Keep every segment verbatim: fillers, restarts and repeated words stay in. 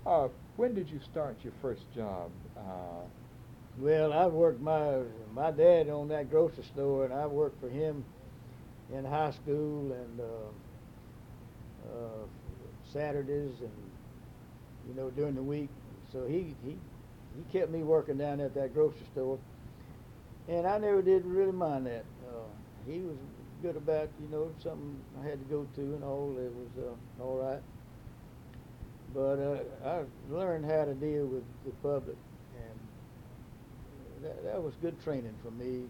Uh, when did you start your first job? Uh, Well, I worked my my dad owned that grocery store, and I worked for him in high school and uh, uh, Saturdays and you know during the week. So he he he kept me working down at that grocery store, and I never did really mind that. Uh, he was good about you know something I had to go to and all. It was uh, all right, but uh, I learned how to deal with the public, and that, that was good training for me.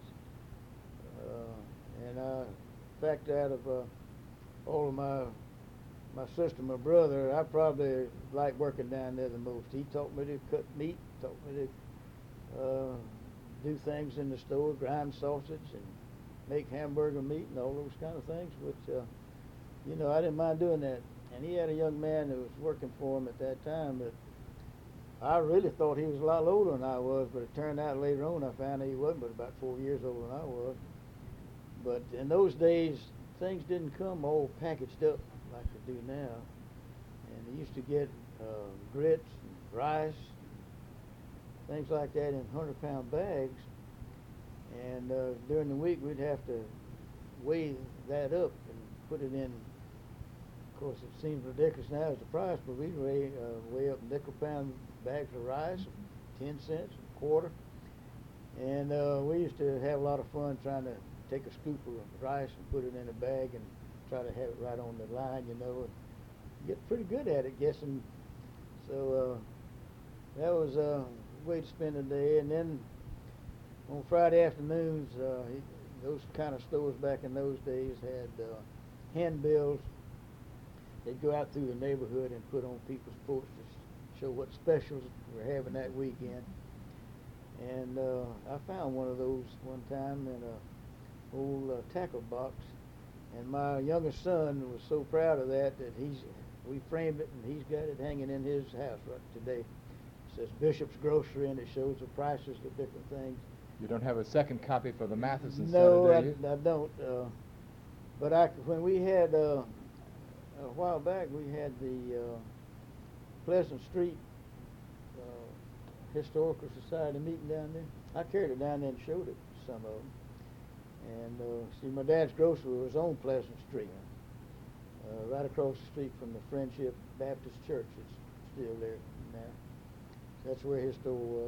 Uh, and I, in fact, out of uh, all of my my sister, my brother, I probably liked working down there the most. He taught me to cut meat, taught me to uh, do things in the store, grind sausage and make hamburger meat and all those kind of things, which, uh, you know, I didn't mind doing that. And he had a young man who was working for him at that time that I really thought he was a lot older than I was, but it turned out later on I found out he wasn't but about four years older than I was. But in those days, things didn't come all packaged up like they do now. And they used to get uh, grits, and rice, things like that in hundred pound bags. And uh, during the week, we'd have to weigh that up and put it in. Of course, it seems ridiculous now as the price, but we'd weigh, uh, weigh up nickel pound bags of rice, ten cents, a quarter. And uh, we used to have a lot of fun trying to take a scoop of rice and put it in a bag and try to have it right on the line, you know, and get pretty good at it guessing. So uh, that was a way to spend the day. And then on Friday afternoons, uh, he, those kind of stores back in those days had uh, handbills. They'd go out through the neighborhood and put on people's porches to show what specials we're having that weekend. And uh, I found one of those one time in a old uh, tackle box, and my youngest son was so proud of that that he's we framed it and he's got it hanging in his house right today. It says Bishop's Grocery and it shows the prices of different things. you don't have a second copy for the Matheson No, Center, I, do you? I don't. Uh, but I when we had uh, a while back we had the uh, Pleasant Street uh, Historical Society meeting down there. I carried it down there and showed it to some of them. And uh, see, my dad's grocery was on Pleasant Street, uh, right across the street from the Friendship Baptist Church. It's still there now. That's where his store was.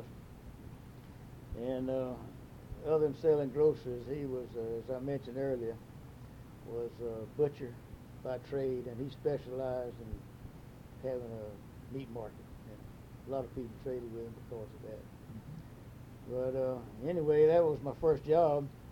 And uh, other than selling groceries, he was, uh, as I mentioned earlier, was a butcher by trade, and he specialized in having a meat market. And a lot of people traded with him because of that. But uh, anyway, that was my first job.